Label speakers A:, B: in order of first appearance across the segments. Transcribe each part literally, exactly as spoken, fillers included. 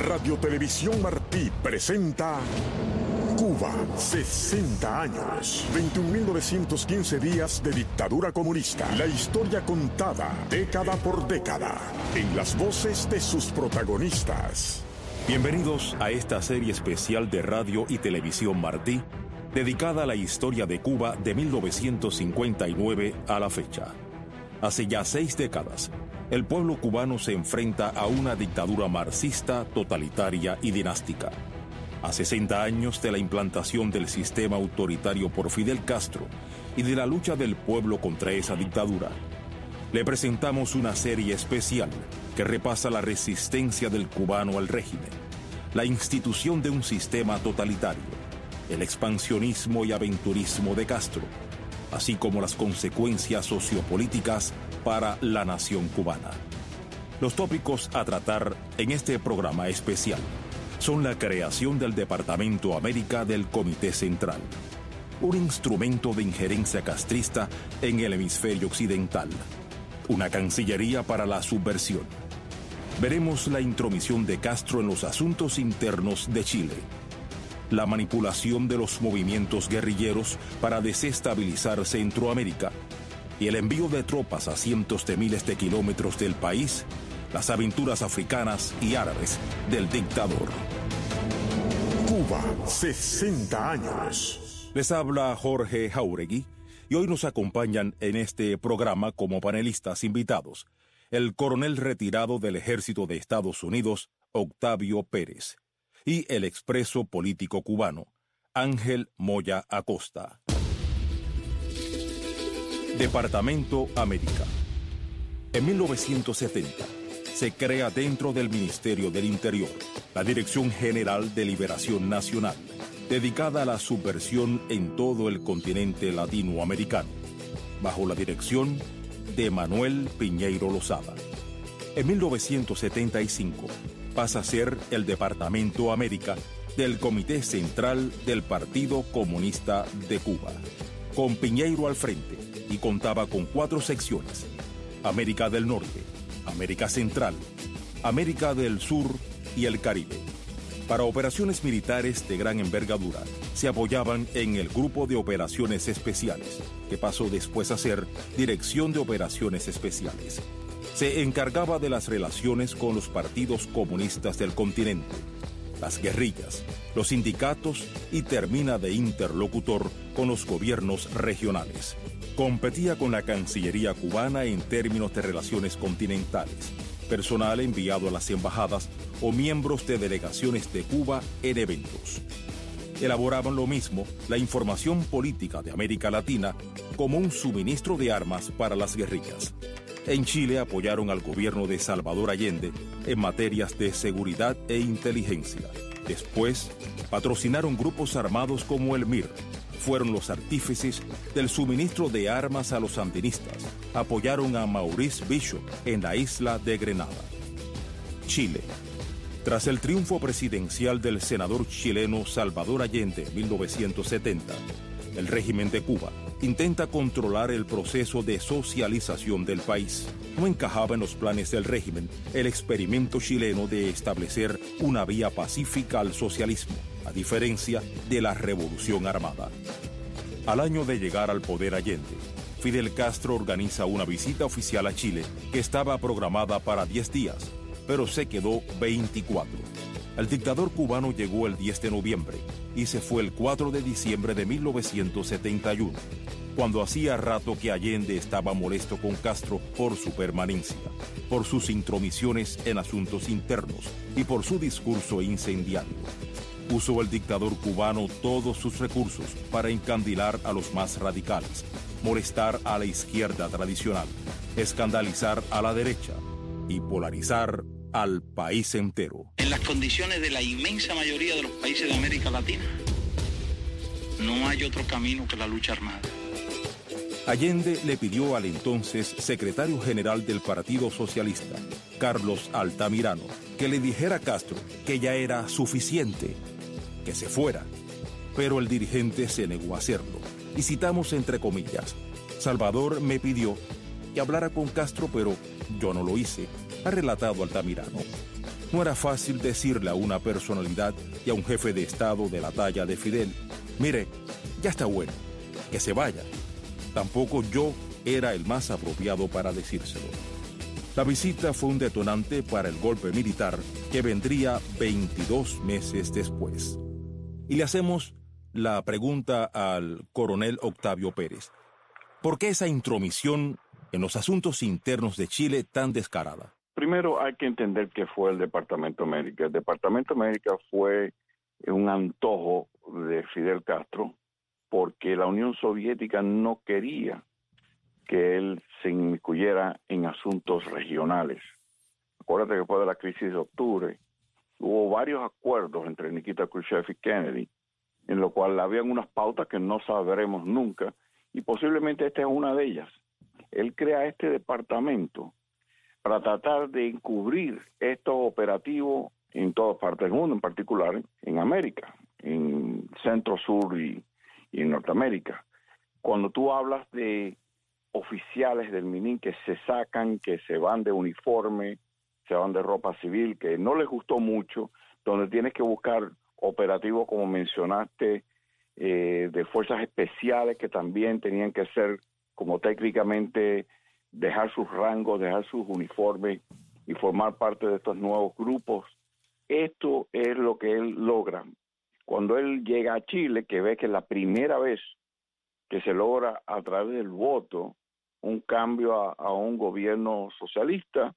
A: Radio Televisión Martí presenta Cuba, sesenta años, veintiún mil novecientos quince días de dictadura comunista. La historia contada década por década, en las voces de sus protagonistas.
B: Bienvenidos a esta serie especial de Radio y Televisión Martí, dedicada a la historia de Cuba de mil novecientos cincuenta y nueve a la fecha. Hace ya seis décadas, el pueblo cubano se enfrenta a una dictadura marxista, totalitaria y dinástica. A sesenta años de la implantación del sistema autoritario por Fidel Castro y de la lucha del pueblo contra esa dictadura, le presentamos una serie especial que repasa la resistencia del cubano al régimen, la institución de un sistema totalitario, el expansionismo y aventurismo de Castro, así como las consecuencias sociopolíticas para la nación cubana. Los tópicos a tratar en este programa especial son la creación del Departamento América del Comité Central, un instrumento de injerencia castrista en el hemisferio occidental, una cancillería para la subversión. Veremos la intromisión de Castro en los asuntos internos de Chile, la manipulación de los movimientos guerrilleros para desestabilizar Centroamérica y el envío de tropas a cientos de miles de kilómetros del país, las aventuras africanas y árabes del dictador.
A: Cuba, sesenta años.
B: Les habla Jorge Jauregui y hoy nos acompañan en este programa como panelistas invitados el coronel retirado del Ejército de Estados Unidos, Octavio Pérez, y el expreso político cubano, Ángel Moya Acosta. Departamento América. En mil novecientos setenta se crea dentro del Ministerio del Interior la Dirección General de Liberación Nacional, dedicada a la subversión en todo el continente latinoamericano, bajo la dirección de Manuel Piñeiro Lozada. En mil novecientos setenta y cinco pasa a ser el Departamento América del Comité Central del Partido Comunista de Cuba, con Piñeiro al frente, y contaba con cuatro secciones: América del Norte, América Central, América del Sur y el Caribe. Para operaciones militares de gran envergadura, se apoyaban en el Grupo de Operaciones Especiales, que pasó después a ser Dirección de Operaciones Especiales. Se encargaba de las relaciones con los partidos comunistas del continente, las guerrillas, los sindicatos y termina de interlocutor con los gobiernos regionales. Competía con la Cancillería cubana en términos de relaciones continentales, personal enviado a las embajadas o miembros de delegaciones de Cuba en eventos. Elaboraban lo mismo la información política de América Latina como un suministro de armas para las guerrillas. En Chile apoyaron al gobierno de Salvador Allende en materias de seguridad e inteligencia. Después, patrocinaron grupos armados como el M I R. Fueron los artífices del suministro de armas a los sandinistas. Apoyaron a Maurice Bishop en la isla de Grenada. Chile. Tras el triunfo presidencial del senador chileno Salvador Allende en mil novecientos setenta, el régimen de Cuba intenta controlar el proceso de socialización del país. No encajaba en los planes del régimen el experimento chileno de establecer una vía pacífica al socialismo, a diferencia de la revolución armada. Al año de llegar al poder Allende, Fidel Castro organiza una visita oficial a Chile que estaba programada para diez días, pero se quedó veinticuatro. El dictador cubano llegó el diez de noviembre y se fue el cuatro de diciembre de mil novecientos setenta y uno, cuando hacía rato que Allende estaba molesto con Castro por su permanencia, por sus intromisiones en asuntos internos y por su discurso incendiario. Usó el dictador cubano todos sus recursos para encandilar a los más radicales, molestar a la izquierda tradicional, escandalizar a la derecha y polarizar al país entero.
C: En las condiciones de la inmensa mayoría de los países de América Latina, no hay otro camino que la lucha armada.
B: Allende le pidió al entonces secretario general del Partido Socialista, Carlos Altamirano, que le dijera a Castro que ya era suficiente, que se fuera. Pero el dirigente se negó a hacerlo. Y citamos entre comillas: Salvador me pidió que hablara con Castro, pero yo no lo hice, ha relatado Altamirano. No era fácil decirle a una personalidad y a un jefe de Estado de la talla de Fidel, mire, ya está bueno, que se vaya. Tampoco yo era el más apropiado para decírselo. La visita fue un detonante para el golpe militar que vendría veintidós meses después. Y le hacemos la pregunta al coronel Octavio Pérez. ¿Por qué esa intromisión en los asuntos internos de Chile tan descarada?
D: Primero hay que entender qué fue el Departamento América. El Departamento América fue un antojo de Fidel Castro porque la Unión Soviética no quería que él se inmiscuyera en asuntos regionales. Acuérdate que después de la crisis de octubre hubo varios acuerdos entre Nikita Khrushchev y Kennedy, en lo cual habían unas pautas que no sabremos nunca, y posiblemente esta es una de ellas. Él crea este departamento para tratar de encubrir estos operativos en todas partes del mundo, en particular en América, en Centro, Sur y, y en Norteamérica. Cuando tú hablas de oficiales del MININ que se sacan, que se van de uniforme, se van de ropa civil, que no les gustó mucho, donde tienes que buscar operativos, como mencionaste, eh, de fuerzas especiales que también tenían que ser, como técnicamente, dejar sus rangos, dejar sus uniformes y formar parte de estos nuevos grupos. Esto es lo que él logra. Cuando él llega a Chile, que ve que es la primera vez que se logra a través del voto un cambio a, a un gobierno socialista,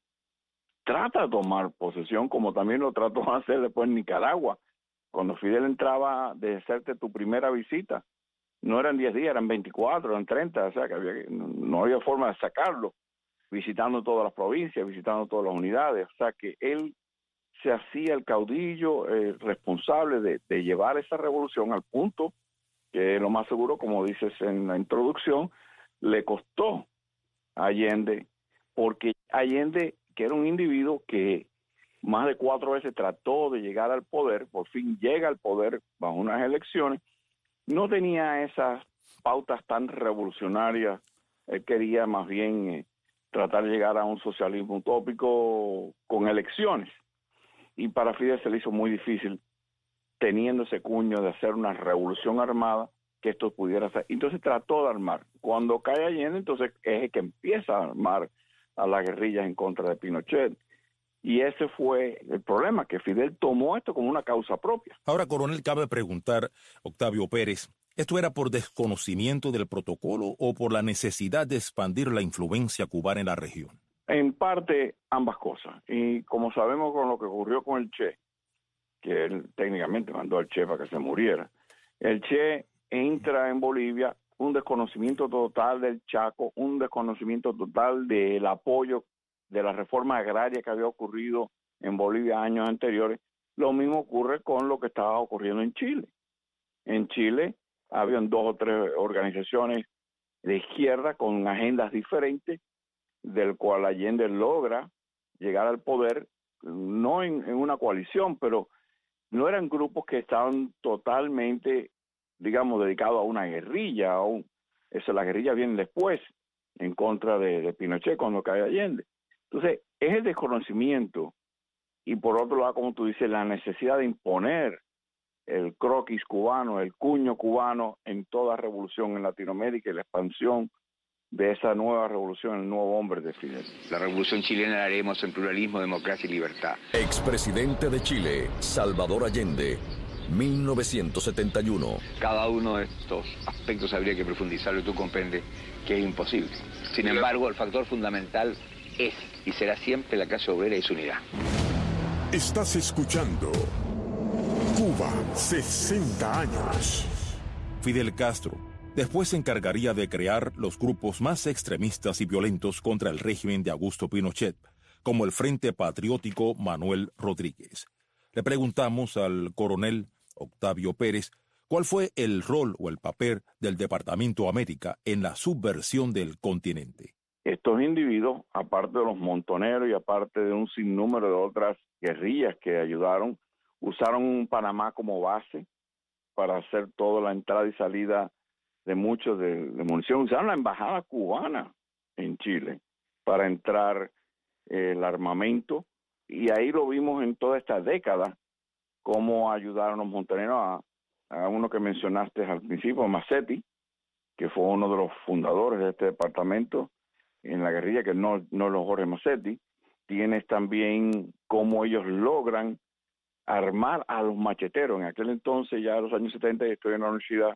D: trata de tomar posesión, como también lo trató de hacer después en Nicaragua. Cuando Fidel entraba de hacerte tu primera visita, no eran diez días, eran veinticuatro, eran treinta, o sea que había, no había forma de sacarlo, visitando todas las provincias, visitando todas las unidades, o sea que él se hacía el caudillo eh, responsable de, de llevar esa revolución al punto que lo más seguro, como dices en la introducción, le costó a Allende, porque Allende, que era un individuo que más de cuatro veces trató de llegar al poder, por fin llega al poder bajo unas elecciones, no tenía esas pautas tan revolucionarias. Él quería más bien eh, tratar de llegar a un socialismo utópico con elecciones. Y para Fidel se le hizo muy difícil, teniendo ese cuño de hacer una revolución armada, que esto pudiera hacer. Entonces trató de armar. Cuando cae Allende, entonces es el que empieza a armar a las guerrillas en contra de Pinochet. Y ese fue el problema, que Fidel tomó esto como una causa propia.
B: Ahora, coronel, cabe preguntar, Octavio Pérez, ¿esto era por desconocimiento del protocolo o por la necesidad de expandir la influencia cubana en la región?
D: En parte, ambas cosas. Y como sabemos con lo que ocurrió con el Che, que él técnicamente mandó al Che para que se muriera, el Che entra en Bolivia, un desconocimiento total del Chaco, un desconocimiento total del apoyo de la reforma agraria que había ocurrido en Bolivia años anteriores. Lo mismo ocurre con lo que estaba ocurriendo en Chile. En Chile habían dos o tres organizaciones de izquierda con agendas diferentes, del cual Allende logra llegar al poder, no en, en una coalición, pero no eran grupos que estaban totalmente, digamos, dedicados a una guerrilla. A un, eso, la guerrilla viene después, en contra de, de Pinochet cuando cae Allende. Entonces, es el desconocimiento y por otro lado, como tú dices, la necesidad de imponer el croquis cubano, el cuño cubano en toda revolución en Latinoamérica y la expansión de esa nueva revolución, el nuevo hombre de Fidel.
E: La revolución chilena la haremos en pluralismo, democracia y libertad.
F: Expresidente de Chile, Salvador Allende, mil novecientos setenta y uno.
E: Cada uno de estos aspectos habría que profundizarlo y tú comprendes que es imposible. Sin embargo, el factor fundamental es y será siempre la clase obrera y su unidad.
A: Estás escuchando Cuba, sesenta años.
B: Fidel Castro después se encargaría de crear los grupos más extremistas y violentos contra el régimen de Augusto Pinochet, como el Frente Patriótico Manuel Rodríguez. Le preguntamos al coronel Octavio Pérez cuál fue el rol o el papel del Departamento América en la subversión del continente.
D: Estos individuos, aparte de los montoneros y aparte de un sinnúmero de otras guerrillas que ayudaron, usaron Panamá como base para hacer toda la entrada y salida de muchos de, de munición. Usaron la embajada cubana en Chile para entrar eh, el armamento y ahí lo vimos en toda esta década, cómo ayudaron los montoneros a, a uno que mencionaste al principio, Mazzetti, que fue uno de los fundadores de este departamento en la guerrilla, que no, no los Jorge Mazzetti. Tienes también cómo ellos logran armar a los macheteros. En aquel entonces, ya en los años setenta, estoy en la universidad,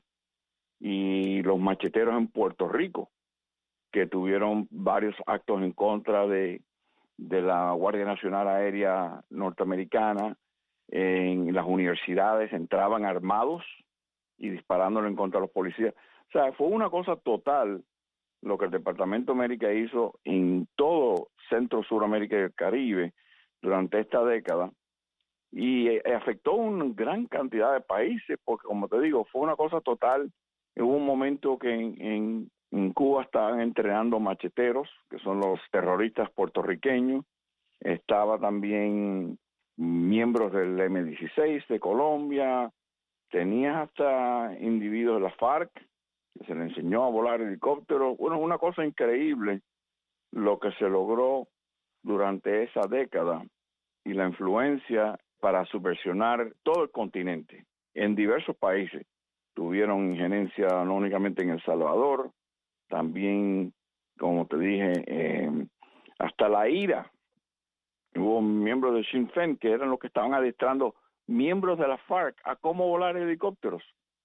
D: y los macheteros en Puerto Rico, que tuvieron varios actos en contra de, de la Guardia Nacional Aérea Norteamericana. En las universidades entraban armados y disparándole en contra de los policías. O sea, fue una cosa total lo que el Departamento de América hizo en todo Centro, Suramérica y el Caribe durante esta década, y eh, afectó una gran cantidad de países, porque como te digo, fue una cosa total. Hubo un momento que en, en, en Cuba estaban entrenando macheteros, que son los terroristas puertorriqueños. Estaba también miembros del eme dieciséis de Colombia. Tenías hasta individuos de la FARC, que se le enseñó a volar helicópteros. Bueno, una cosa increíble lo que se logró durante esa década y la influencia para subversionar todo el continente en diversos países. Tuvieron injerencia no únicamente en El Salvador, también, como te dije, eh, hasta la IRA. Hubo miembros de Sinn Féin que eran los que estaban adestrando miembros de la FARC a cómo volar helicópteros.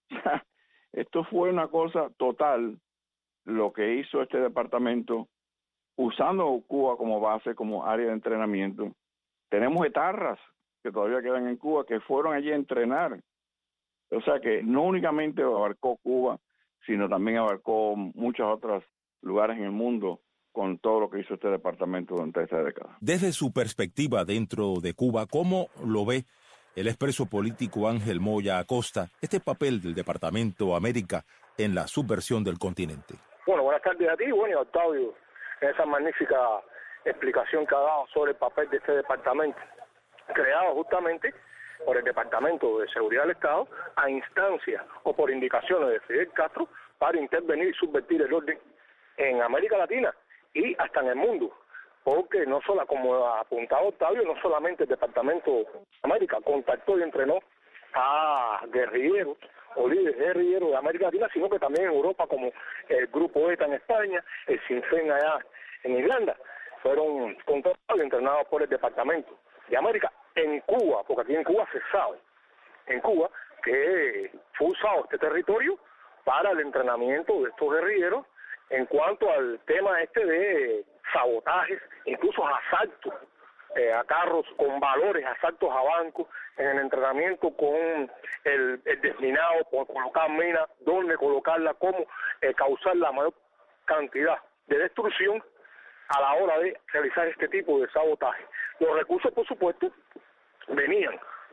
D: Esto fue una cosa total lo que hizo este departamento, usando Cuba como base, como área de entrenamiento. Tenemos etarras que todavía quedan en Cuba, que fueron allí a entrenar. O sea que no únicamente abarcó Cuba, sino también abarcó muchos otros lugares en el mundo con todo lo que hizo este departamento durante esta década.
B: Desde su perspectiva dentro de Cuba, ¿cómo lo ve el expreso político Ángel Moya Acosta este papel del Departamento América en la subversión del continente?
G: Bueno, buenas tardes a ti, bueno, y a Octavio, en esa magnífica explicación que ha dado sobre el papel de este departamento, creado justamente por el Departamento de Seguridad del Estado a instancia o por indicaciones de Fidel Castro para intervenir y subvertir el orden en América Latina y hasta en el mundo, porque no solo, como ha apuntado Octavio, no solamente el Departamento de América contactó y entrenó a guerrilleros o líderes guerrilleros de América Latina, sino que también en Europa, como el Grupo ETA en España, el Sinn Féin allá en Irlanda, fueron contratados y entrenados por el Departamento de América en Cuba, porque aquí en Cuba se sabe, en Cuba, que fue usado este territorio para el entrenamiento de estos guerrilleros en cuanto al tema este de sabotajes, incluso asaltos eh, a carros con valores, asaltos a bancos, en el entrenamiento con el, el desminado, por colocar minas, dónde colocarla, cómo eh, causar la mayor cantidad de destrucción a la hora de realizar este tipo de sabotaje. Los recursos, por supuesto, venían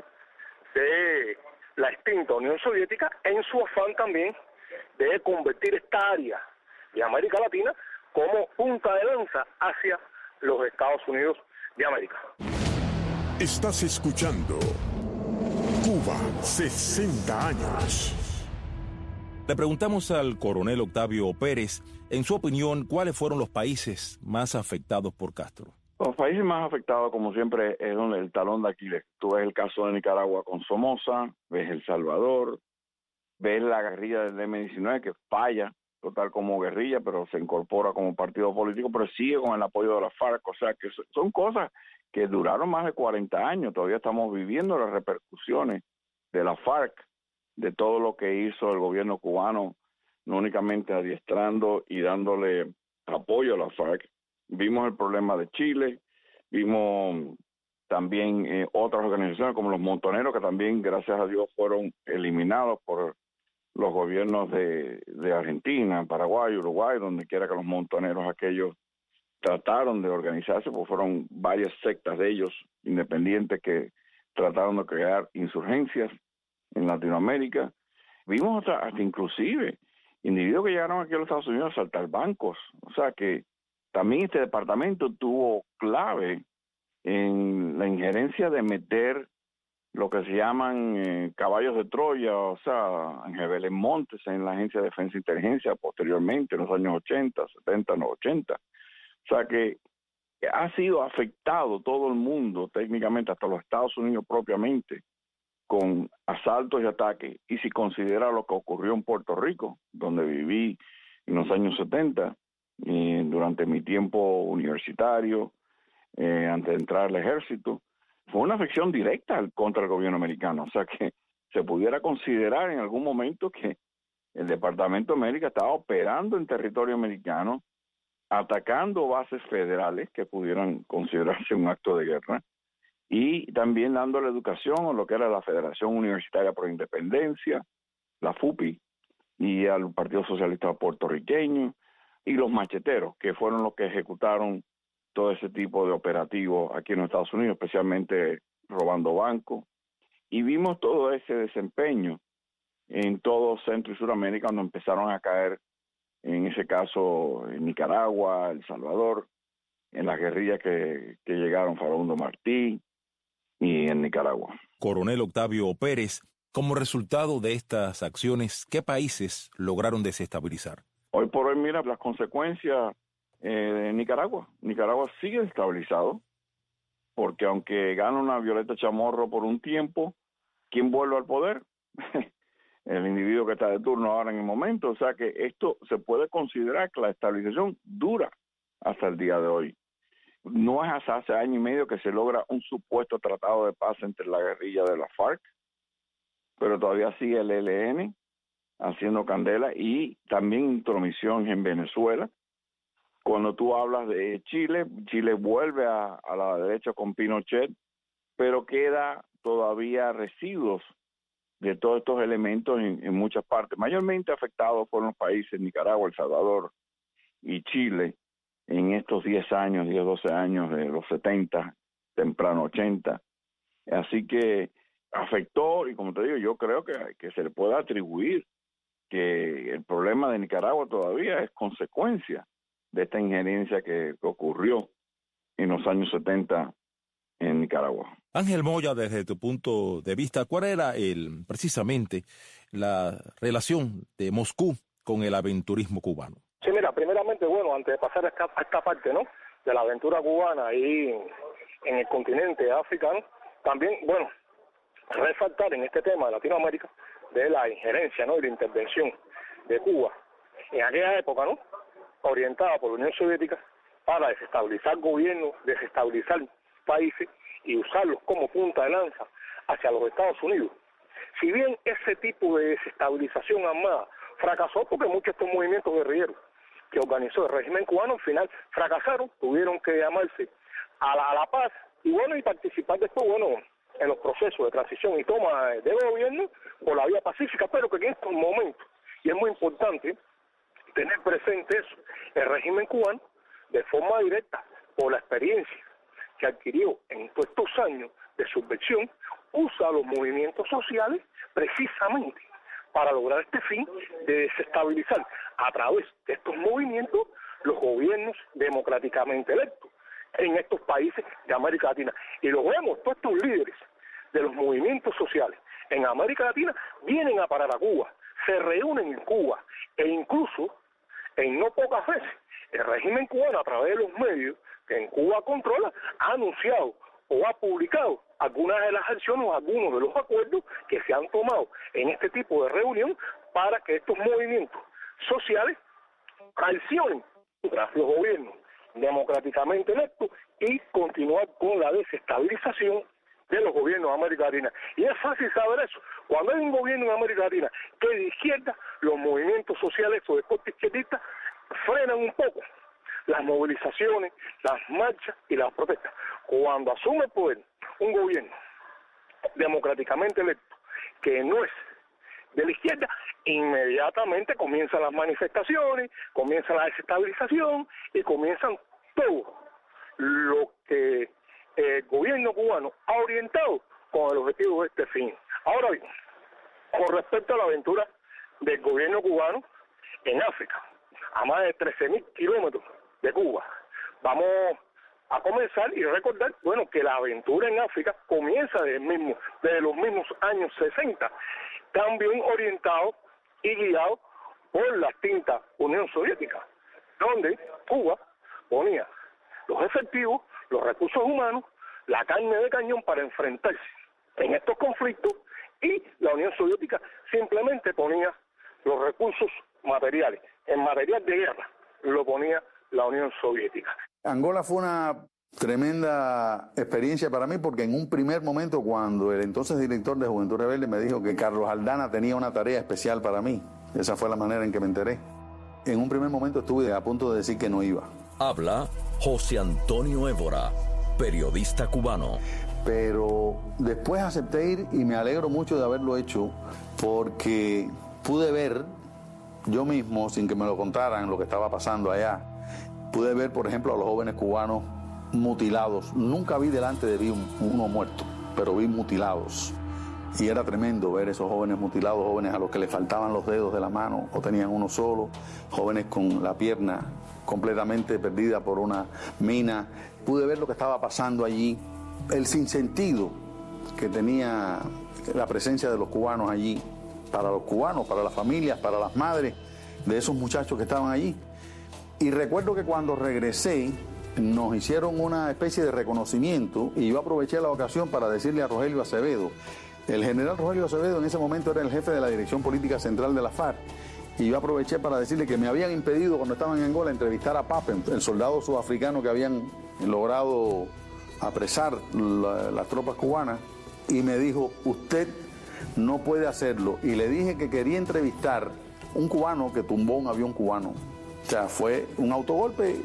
G: de la extinta Unión Soviética en su afán también de convertir esta área de América Latina como punta de lanza hacia los Estados Unidos de América.
A: Estás escuchando Cuba, sesenta años.
B: Le preguntamos al coronel Octavio Pérez, en su opinión, ¿cuáles fueron los países más afectados por Castro?
D: Los países más afectados, como siempre, es donde el talón de Aquiles. Tú ves el caso de Nicaragua con Somoza, ves El Salvador, ves la guerrilla del eme diecinueve que falla total como guerrilla, pero se incorpora como partido político, pero sigue con el apoyo de la FARC. O sea, que son cosas que duraron más de cuarenta años. Todavía estamos viviendo las repercusiones de la FARC, de todo lo que hizo el gobierno cubano, no únicamente adiestrando y dándole apoyo a la FARC. Vimos el problema de Chile, vimos también eh, otras organizaciones como los montoneros, que también, gracias a Dios, fueron eliminados por los gobiernos de, de Argentina, Paraguay, Uruguay, donde quiera que los montoneros aquellos trataron de organizarse, pues fueron varias sectas de ellos independientes que trataron de crear insurgencias en Latinoamérica. Vimos hasta, hasta inclusive individuos que llegaron aquí a los Estados Unidos a asaltar bancos. O sea que también este departamento tuvo clave en la injerencia de meter lo que se llaman eh, caballos de Troya, o sea, Ángel Vélez Montes en la Agencia de Defensa e Inteligencia posteriormente, en los años ochenta, setenta, no, ochenta. O sea que ha sido afectado todo el mundo, técnicamente, hasta los Estados Unidos propiamente, con asaltos y ataques. Y si considera lo que ocurrió en Puerto Rico, donde viví en los años setenta, eh, durante mi tiempo universitario, eh, antes de entrar al ejército, fue una afección directa contra el gobierno americano. O sea que se pudiera considerar en algún momento que el Departamento de América estaba operando en territorio americano, atacando bases federales que pudieran considerarse un acto de guerra, y también dando la educación a lo que era la Federación Universitaria por la Independencia, la F U P I, y al Partido Socialista Puertorriqueño, y los macheteros, que fueron los que ejecutaron todo ese tipo de operativos aquí en los Estados Unidos, especialmente robando bancos. Y vimos todo ese desempeño en todo Centro y Suramérica, cuando empezaron a caer, en ese caso, en Nicaragua, El Salvador, en las guerrillas que, que llegaron, Farundo Martí, y en Nicaragua.
B: Coronel Octavio Pérez, como resultado de estas acciones, ¿qué países lograron desestabilizar?
D: Hoy por hoy, mira, las consecuencias eh, de Nicaragua. Nicaragua sigue desestabilizado, porque aunque gana una Violeta Chamorro por un tiempo, ¿quién vuelve al poder? El individuo que está de turno ahora en el momento. O sea que esto se puede considerar que la estabilización dura hasta el día de hoy. No es hasta hace año y medio que se logra un supuesto tratado de paz entre la guerrilla de la FARC, pero todavía sigue el E L N haciendo candela, y también intromisión en Venezuela. Cuando tú hablas de Chile, Chile vuelve a, a la derecha con Pinochet, pero queda todavía residuos de todos estos elementos en, en muchas partes. Mayormente afectados fueron los países Nicaragua, El Salvador y Chile en estos diez años, diez, doce años de los setenta, temprano ochenta. Así que afectó, y como te digo, yo creo que, que se le puede atribuir que el problema de Nicaragua todavía es consecuencia de esta injerencia que, que ocurrió en los años setenta en Nicaragua.
B: Ángel Moya, desde tu punto de vista, ¿cuál era el precisamente la relación de Moscú con el aventurismo cubano?
G: Sí, mira, primeramente, bueno, antes de pasar a esta, a esta parte, ¿no?, de la aventura cubana ahí en el continente africano, también, bueno, resaltar en este tema de Latinoamérica de la injerencia, ¿no?, y la intervención de Cuba en aquella época, ¿no?, orientada por la Unión Soviética para desestabilizar gobiernos, desestabilizar países y usarlos como punta de lanza hacia los Estados Unidos. Si bien ese tipo de desestabilización armada fracasó, porque muchos de estos movimientos guerrilleros que organizó el régimen cubano al final fracasaron, tuvieron que llamarse a la, a la paz y bueno, y participar después, bueno, en los procesos de transición y toma de gobierno por la vía pacífica, pero que en estos momentos, y es muy importante tener presente eso, el régimen cubano, de forma directa, por la experiencia que adquirió en todos estos años de subversión, usa los movimientos sociales precisamente para lograr este fin de desestabilizar a través de estos movimientos los gobiernos democráticamente electos en estos países de América Latina. Y lo vemos, todos estos líderes de los movimientos sociales en América Latina vienen a parar a Cuba, se reúnen en Cuba, e incluso, en no pocas veces, el régimen cubano, a través de los medios que en Cuba controla, ha anunciado o ha publicado algunas de las acciones o algunos de los acuerdos que se han tomado en este tipo de reunión para que estos movimientos sociales traicionen contra los gobiernos democráticamente electos y continuar con la desestabilización de los gobiernos de América Latina. Y es fácil saber eso. Cuando hay un gobierno en América Latina que es de izquierda, los movimientos sociales o de corte izquierdista frenan un poco las movilizaciones, las marchas y las protestas. Cuando asume el poder un gobierno democráticamente electo que no es de la izquierda, inmediatamente comienzan las manifestaciones, comienza la desestabilización y comienzan todo lo que el gobierno cubano ha orientado con el objetivo de este fin. Ahora bien, con respecto a la aventura del gobierno cubano en África, a más de trece mil kilómetros de Cuba, vamos a comenzar y recordar, bueno, que la aventura en África comienza desde, mismo, desde los mismos años sesenta, también orientado y guiado por la extinta Unión Soviética, donde Cuba ponía los efectivos, los recursos humanos, la carne de cañón para enfrentarse en estos conflictos, y la Unión Soviética simplemente ponía los recursos materiales. En material de guerra lo ponía la Unión Soviética.
H: Angola fue una tremenda experiencia para mí, porque en un primer momento, cuando el entonces director de Juventud Rebelde me dijo que Carlos Aldana tenía una tarea especial para mí, esa fue la manera en que me enteré. En un primer momento estuve a punto de decir que no iba.
F: Habla José Antonio Évora, periodista cubano.
H: Pero después acepté ir y me alegro mucho de haberlo hecho, porque pude ver yo mismo, sin que me lo contaran, lo que estaba pasando allá. Pude ver, por ejemplo, a los jóvenes cubanos mutilados. Nunca vi delante de mí un, uno muerto, pero vi mutilados. Y era tremendo ver esos jóvenes mutilados, jóvenes a los que les faltaban los dedos de la mano o tenían uno solo, jóvenes con la pierna completamente perdida por una mina. Pude ver lo que estaba pasando allí, el sinsentido que tenía la presencia de los cubanos allí, para los cubanos, para las familias, para las madres de esos muchachos que estaban allí. Y recuerdo que cuando regresé nos hicieron una especie de reconocimiento, y yo aproveché la ocasión para decirle a Rogelio Acevedo. El general Rogelio Acevedo en ese momento era el jefe de la Dirección Política Central de la FARC, y yo aproveché para decirle que me habían impedido, cuando estaban en Angola, entrevistar a Papen, el soldado sudafricano que habían logrado apresar la, las tropas cubanas, y me dijo: usted no puede hacerlo. Y le dije que quería entrevistar un cubano que tumbó un avión cubano. O sea, fue un autogolpe,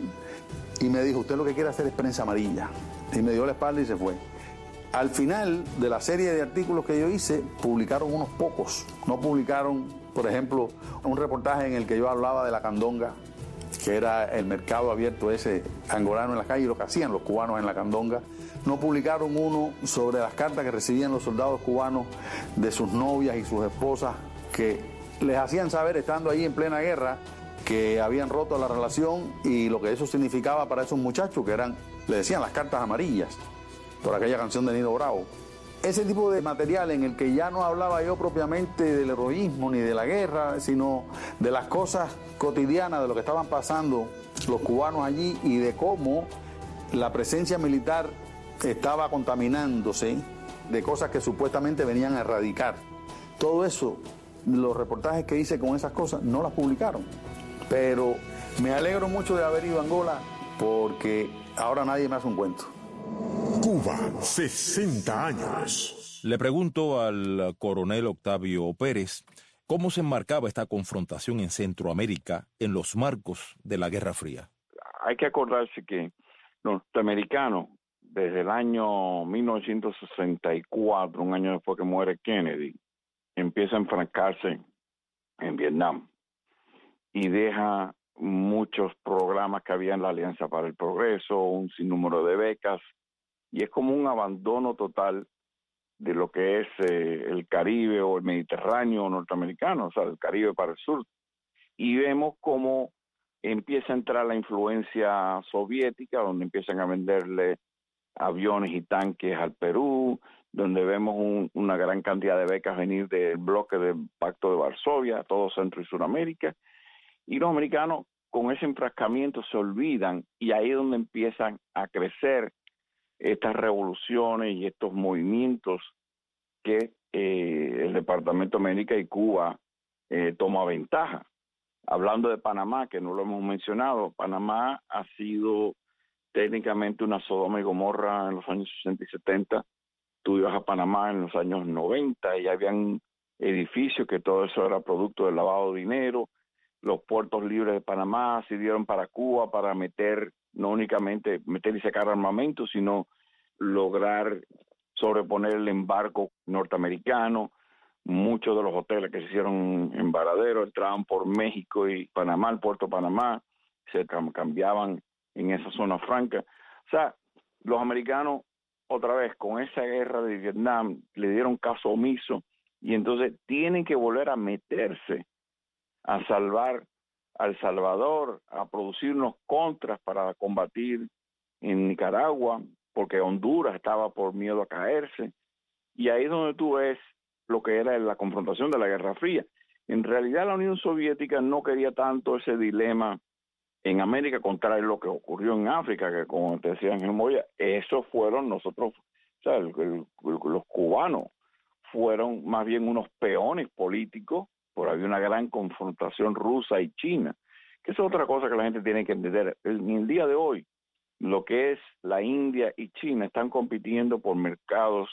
H: y me dijo: usted lo que quiere hacer es prensa amarilla. Y me dio la espalda y se fue. Al final de la serie de artículos que yo hice, publicaron unos pocos. No publicaron, por ejemplo, un reportaje en el que yo hablaba de la candonga, que era el mercado abierto ese angolano en la calle, y lo que hacían los cubanos en la candonga. No publicaron uno sobre las cartas que recibían los soldados cubanos de sus novias y sus esposas, que les hacían saber, estando ahí en plena guerra, que habían roto la relación, y lo que eso significaba para esos muchachos, que eran, le decían las cartas amarillas, por aquella canción de Nino Bravo. Ese tipo de material en el que ya no hablaba yo propiamente del heroísmo ni de la guerra, sino de las cosas cotidianas, de lo que estaban pasando los cubanos allí, y de cómo la presencia militar estaba contaminándose de cosas que supuestamente venían a erradicar. Todo eso, los reportajes que hice con esas cosas, no las publicaron. Pero me alegro mucho de haber ido a Angola, porque ahora nadie me hace un cuento.
A: Cuba, sesenta años.
B: Le pregunto al coronel Octavio Pérez cómo se enmarcaba esta confrontación en Centroamérica en los marcos de la Guerra Fría.
D: Hay que acordarse que los norteamericanos, desde el año mil novecientos sesenta y cuatro, un año después que muere Kennedy, empieza a enfrascarse en Vietnam y deja muchos programas que había en la Alianza para el Progreso, un sinnúmero de becas, y es como un abandono total de lo que es eh, el Caribe o el Mediterráneo norteamericano, o sea, el Caribe para el sur. Y vemos cómo empieza a entrar la influencia soviética, donde empiezan a venderle aviones y tanques al Perú, donde vemos un, una gran cantidad de becas venir del bloque del Pacto de Varsovia, todo Centro y Sudamérica, y los americanos con ese enfrascamiento se olvidan, y ahí es donde empiezan a crecer estas revoluciones y estos movimientos que eh, el Departamento de América y Cuba eh, toma ventaja. Hablando de Panamá, que no lo hemos mencionado, Panamá ha sido técnicamente una Sodoma y Gomorra en los años sesenta y setenta. Tú ibas a Panamá en los años noventa y habían edificios que todo eso era producto del lavado de dinero. Los puertos libres de Panamá sirvieron para Cuba para meter, no únicamente meter y sacar armamento, sino lograr sobreponer el embargo norteamericano. Muchos de los hoteles que se hicieron en Varadero entraban por México y Panamá, el puerto de Panamá, se cambiaban en esa zona franca. O sea, los americanos, otra vez, con esa guerra de Vietnam, le dieron caso omiso, y entonces tienen que volver a meterse a salvar a El Salvador, a producir unos contras para combatir en Nicaragua, porque Honduras estaba por miedo a caerse. Y ahí es donde tú ves lo que era la confrontación de la Guerra Fría. En realidad la Unión Soviética no quería tanto ese dilema en América, contrario a lo que ocurrió en África, que como te decía Ángel Moya, esos fueron nosotros, o sea, el, el, los cubanos fueron más bien unos peones políticos, por había una gran confrontación rusa y china, que es otra cosa que la gente tiene que entender. En el día de hoy, lo que es la India y China están compitiendo por mercados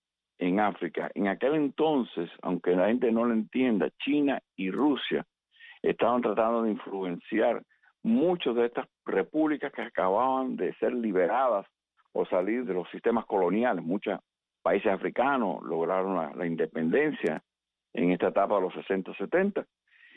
D: en África. En aquel entonces, aunque la gente no lo entienda, China y Rusia estaban tratando de influenciar muchas de estas repúblicas que acababan de ser liberadas o salir de los sistemas coloniales. Muchos países africanos lograron la, la independencia en esta etapa de los sesenta, setenta,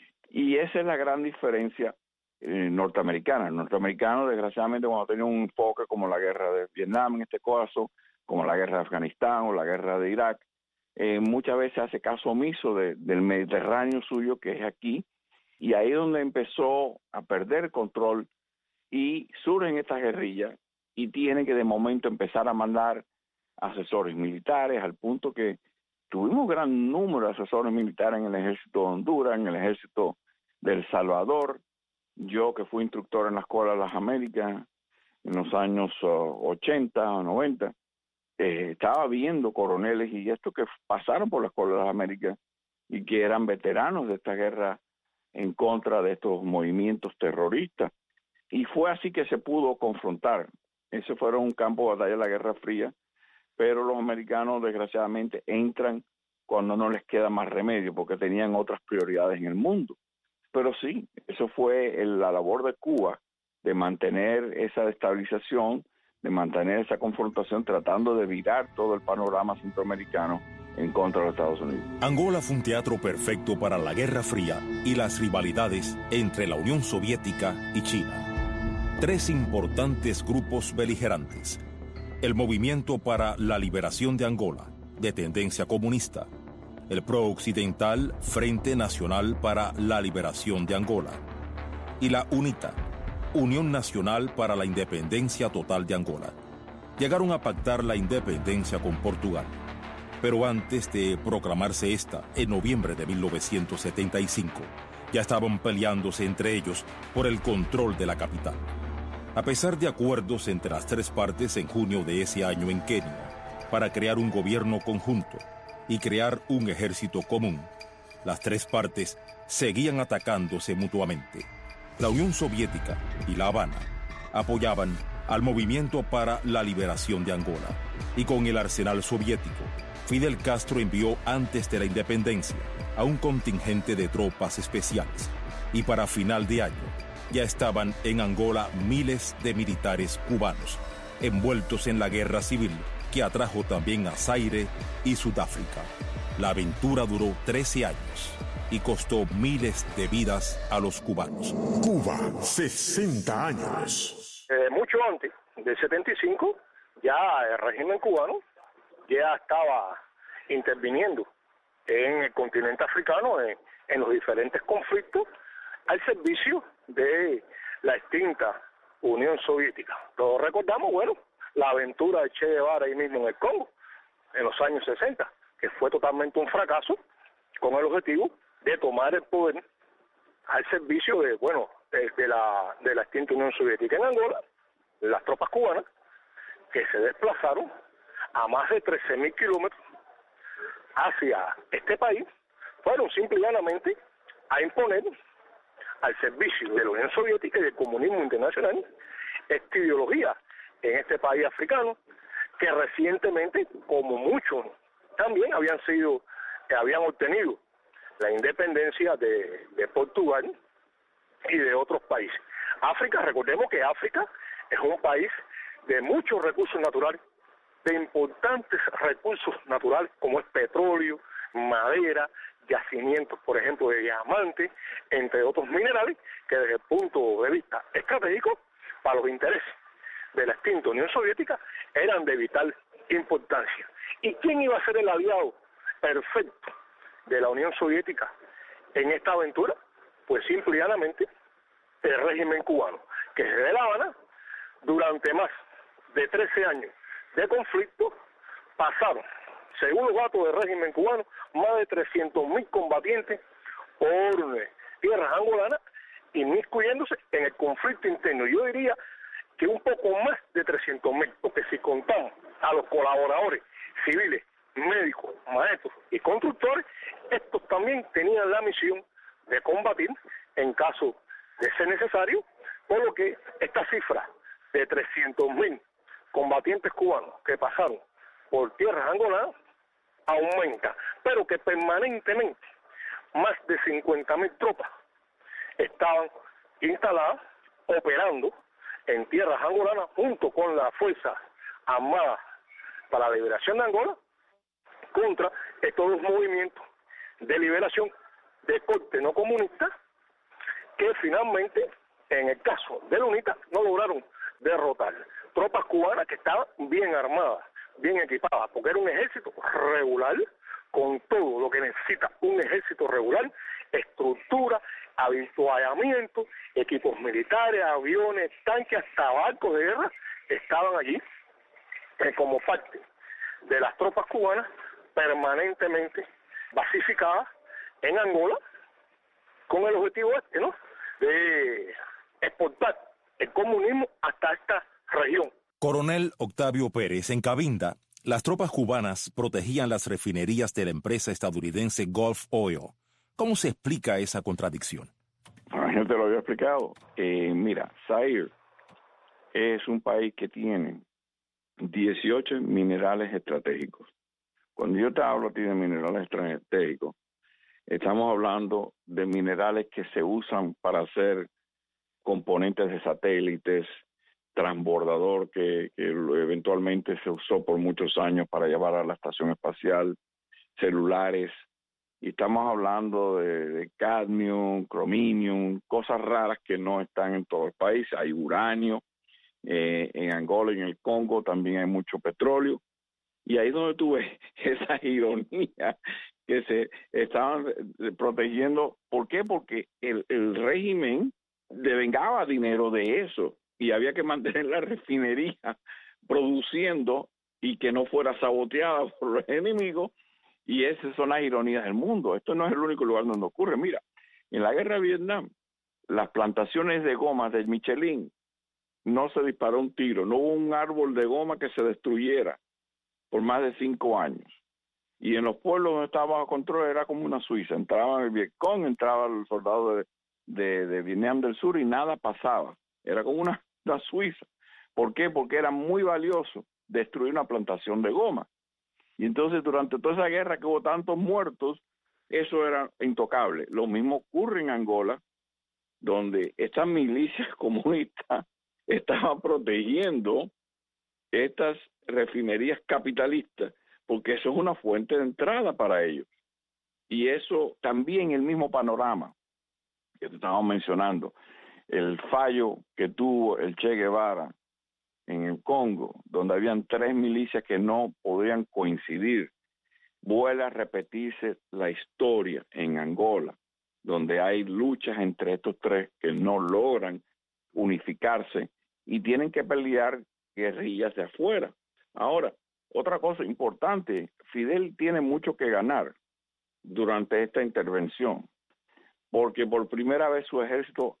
D: y esa es la gran diferencia eh, norteamericana. El norteamericano, desgraciadamente, cuando tenía un enfoque como la guerra de Vietnam, en este caso, como la guerra de Afganistán o la guerra de Irak, eh, muchas veces hace caso omiso de, del Mediterráneo suyo, que es aquí, y ahí es donde empezó a perder control y surgen estas guerrillas y tiene que de momento empezar a mandar asesores militares, al punto que tuvimos gran número de asesores militares en el ejército de Honduras, en el ejército de El Salvador. Yo que fui instructor en la Escuela de las Américas en los años uh, ochenta o noventa, eh, estaba viendo coroneles y estos que pasaron por la Escuela de las Américas y que eran veteranos de esta guerra en contra de estos movimientos terroristas. Y fue así que se pudo confrontar. Ese fue un campo de batalla de la Guerra Fría, pero los americanos desgraciadamente entran cuando no les queda más remedio, porque tenían otras prioridades en el mundo. Pero sí, eso fue el, la labor de Cuba, de mantener esa destabilización, de mantener esa confrontación, tratando de virar todo el panorama centroamericano en contra de los Estados Unidos.
B: Angola fue un teatro perfecto para la Guerra Fría y las rivalidades entre la Unión Soviética y China. Tres importantes grupos beligerantes: el Movimiento para la Liberación de Angola, de tendencia comunista; el pro-occidental Frente Nacional para la Liberación de Angola; y la UNITA, Unión Nacional para la Independencia Total de Angola. Llegaron a pactar la independencia con Portugal. Pero antes de proclamarse esta, en noviembre de mil novecientos setenta y cinco, ya estaban peleándose entre ellos por el control de la capital. A pesar de acuerdos entre las tres partes en junio de ese año en Kenia, para crear un gobierno conjunto y crear un ejército común, las tres partes seguían atacándose mutuamente. La Unión Soviética y La Habana apoyaban al Movimiento para la Liberación de Angola, y con el arsenal soviético, Fidel Castro envió antes de la independencia a un contingente de tropas especiales, y para final de año ya estaban en Angola miles de militares cubanos, envueltos en la guerra civil que atrajo también a Zaire y Sudáfrica. La aventura duró trece años y costó miles de vidas a los cubanos.
A: Cuba, sesenta años.
G: Eh, mucho antes del setenta y cinco, ya el régimen cubano ya estaba interviniendo en el continente africano, en, en los diferentes conflictos, al servicio de la extinta Unión Soviética. Todos recordamos, bueno, la aventura de Che Guevara ahí mismo en el Congo, en los años sesenta, que fue totalmente un fracaso, con el objetivo de tomar el poder al servicio de, bueno, de, de, la, de la extinta Unión Soviética. En Angola, las tropas cubanas, que se desplazaron a más de trece mil kilómetros hacia este país, fueron simple y llanamente a imponer al servicio de la Unión Soviética y del comunismo internacional esta ideología en este país africano, que recientemente, como muchos también habían sido, que habían obtenido la independencia de, de Portugal y de otros países. África, recordemos que África es un país de muchos recursos naturales, de importantes recursos naturales como es petróleo, madera, yacimientos, por ejemplo, de diamantes, entre otros minerales que desde el punto de vista estratégico, para los intereses de la extinta Unión Soviética, eran de vital importancia. ¿Y quién iba a ser el aliado perfecto de la Unión Soviética en esta aventura? Pues simple y llanamente el régimen cubano, que desde La Habana, durante más de trece años de conflicto, pasaron, según los datos del régimen cubano, más de trescientos mil combatientes por tierras angolanas inmiscuyéndose en el conflicto interno. Yo diría que un poco más de trescientos mil, porque si contamos a los colaboradores civiles, médicos, maestros y constructores, estos también tenían la misión de combatir en caso de ser necesario, por lo que esta cifra de trescientos mil combatientes cubanos que pasaron por tierras angolanas aumenta, pero que permanentemente más de cincuenta mil tropas estaban instaladas, operando en tierras angolanas junto con las Fuerzas Armadas para la Liberación de Angola contra estos dos movimientos de liberación de corte no comunista que finalmente, en el caso de la UNITA, no lograron derrotar. Tropas cubanas que estaban bien armadas, bien equipadas, porque era un ejército regular, con todo lo que necesita un ejército regular, estructura, habituallamiento, equipos militares, aviones, tanques, hasta barcos de guerra, estaban allí eh, como parte de las tropas cubanas permanentemente basificadas en Angola, con el objetivo este, ¿no?, de exportar el comunismo hasta esta región.
B: Coronel Octavio Pérez, en Cabinda, las tropas cubanas protegían las refinerías de la empresa estadounidense Gulf Oil. ¿Cómo se explica esa contradicción?
D: Yo te lo había explicado. Eh, mira, Zaire es un país que tiene dieciocho minerales estratégicos. Cuando yo te hablo a ti de minerales estratégicos, estamos hablando de minerales que se usan para hacer componentes de satélites, transbordador que, que eventualmente se usó por muchos años para llevar a la estación espacial, celulares, y estamos hablando de, de cadmio, crominium, cosas raras que no están en todo el país. Hay uranio, eh, en Angola y en el Congo también hay mucho petróleo, y ahí es donde tú ves esa ironía que se estaban protegiendo. ¿Por qué? Porque el, el régimen devengaba dinero de eso y había que mantener la refinería produciendo y que no fuera saboteada por los enemigos, y esas son las ironías del mundo. Esto no es el único lugar donde ocurre. Mira, en la guerra de Vietnam, las plantaciones de goma de Michelin, no se disparó un tiro, no hubo un árbol de goma que se destruyera por más de cinco años. Y en los pueblos donde estaba bajo control era como una Suiza. Entraba el Vietcong, entraba el soldado de, de, de Vietnam del Sur y nada pasaba. Era como una, una Suiza. ¿Por qué? Porque era muy valioso destruir una plantación de goma. Y entonces durante toda esa guerra que hubo tantos muertos, eso era intocable. Lo mismo ocurre en Angola, donde estas milicias comunistas estaban protegiendo estas refinerías capitalistas, porque eso es una fuente de entrada para ellos. Y eso también el mismo panorama que te estábamos mencionando, el fallo que tuvo el Che Guevara en el Congo, donde habían tres milicias que no podían coincidir, vuelve a repetirse la historia en Angola, donde hay luchas entre estos tres que no logran unificarse y tienen que pelear guerrillas de afuera. Ahora, otra cosa importante, Fidel tiene mucho que ganar durante esta intervención, porque por primera vez su ejército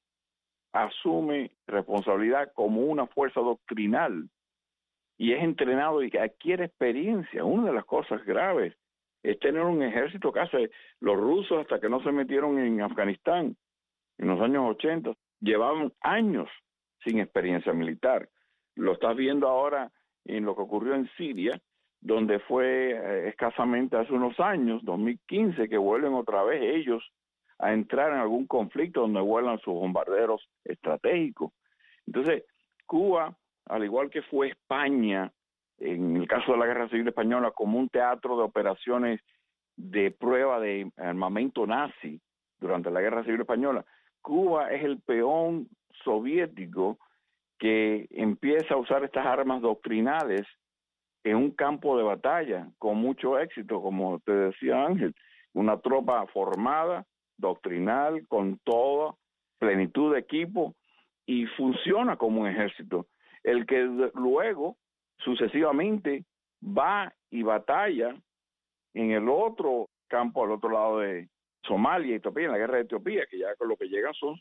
D: asume responsabilidad como una fuerza doctrinal y es entrenado y adquiere experiencia. Una de las cosas graves es tener un ejército que hace los rusos, hasta que no se metieron en Afganistán en los años ochenta, llevaban años sin experiencia militar. Lo estás viendo ahora en lo que ocurrió en Siria, donde fue eh, escasamente hace unos años, dos mil quince, que vuelven otra vez ellos a entrar en algún conflicto donde vuelan sus bombarderos estratégicos. Entonces, Cuba, al igual que fue España, en el caso de la Guerra Civil Española, como un teatro de operaciones de prueba de armamento nazi durante la Guerra Civil Española, Cuba es el peón soviético que empieza a usar estas armas doctrinales en un campo de batalla con mucho éxito, como te decía Ángel, una tropa formada, doctrinal, con toda plenitud de equipo, y funciona como un ejército, el que luego sucesivamente va y batalla en el otro campo, al otro lado de Somalia y Etiopía, en la guerra de Etiopía, que ya con lo que llegan son